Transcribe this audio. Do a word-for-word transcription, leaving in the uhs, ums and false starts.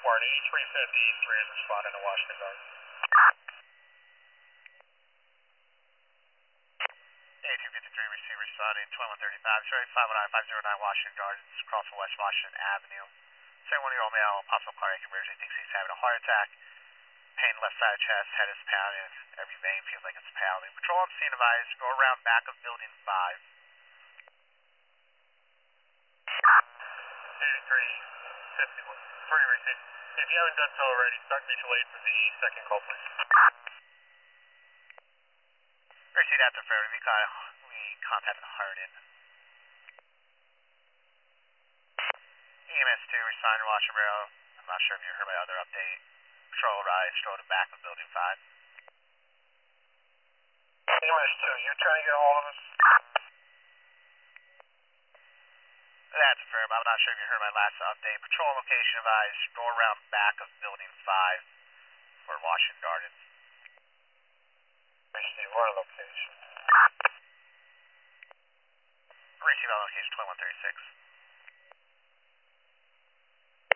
report eighty-three fifty, three is responding to Washington Garden. eighty-two fifty-three, receive responding, twenty-one thirty-five, Cherry five one nine five zero nine Washington Gardens, across from West Washington Avenue. seventy-one-year-old male, possible cardiac emergency, thinks he's having a heart attack. Pain left side of chest, head is pounding, every vein feels like it's pounding. Patrol on scene advised, go around back of building five. eighty-three fifty-one, three receive. If you haven't done so already, start mutual aid for the second call, please. Receive after fair, we, con we contacted Hardin. E M S two, responding to Washington Barrel. I'm not sure if you heard my other update. Patrol rise, stroll to back of building five. E M S two, you trying to get a hold of us? That's fair, but I'm not sure if you heard my last update. Patrol location advised, go around back of building five for Washington Gardens. Receive one location. Receive on location twenty-one thirty-six.